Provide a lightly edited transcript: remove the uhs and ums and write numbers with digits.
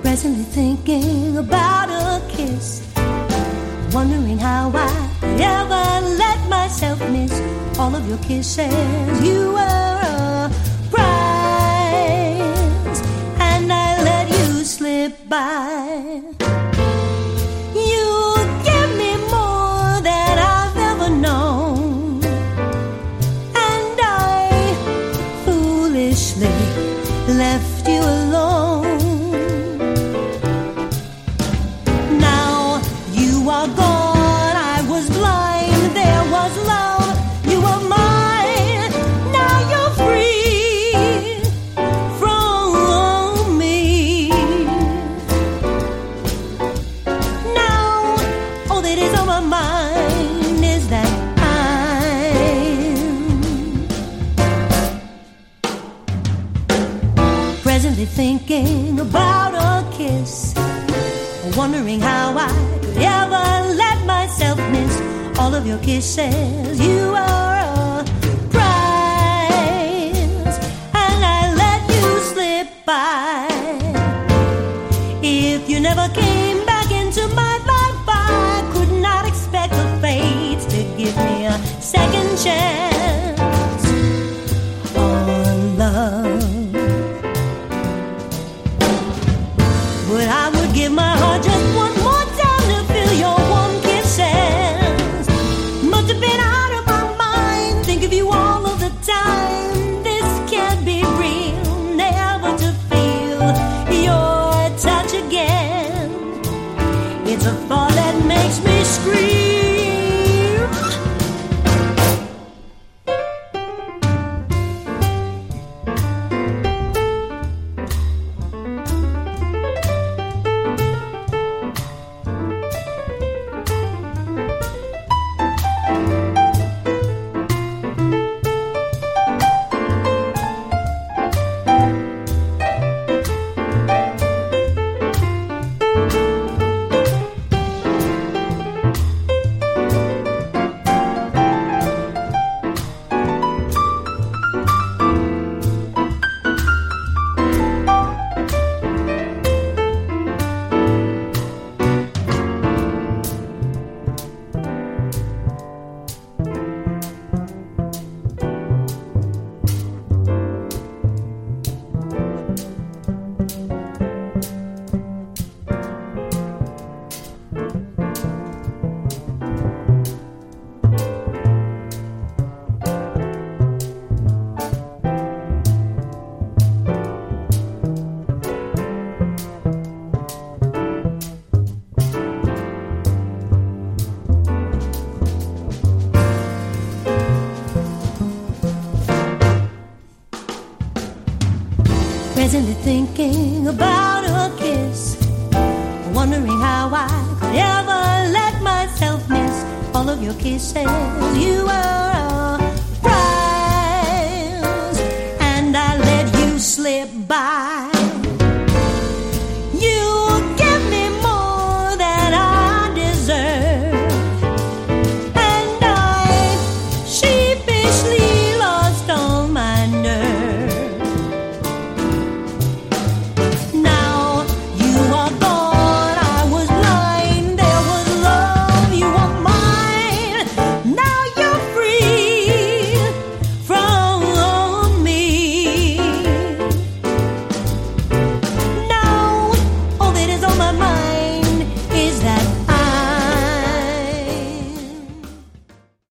Presently thinking about a kiss, wondering how I could ever let myself miss all of your kisses. You were a prize, and I let you slip by. You give me more than I've ever known, and I foolishly left you alone. Gone, I was blind, there was love, you were mine, now you're free from me. Now, all that is on my mind is that I'm presently thinking about a kiss, wondering how I could ever let myself miss all of your kisses. You are a prize, and I let you slip by. If you never came back into my life, I could not expect the fates to give me a second chance on love. But I would give my heart just one more time to feel your warm kisses. Must have been out of my mind, think of you all of the time. This can't be real, never to feel your touch again. It's a thought that makes me scream. Presently thinking about a kiss, wondering how I could ever let myself miss all of your kisses. You were a prize, and I let you slip by.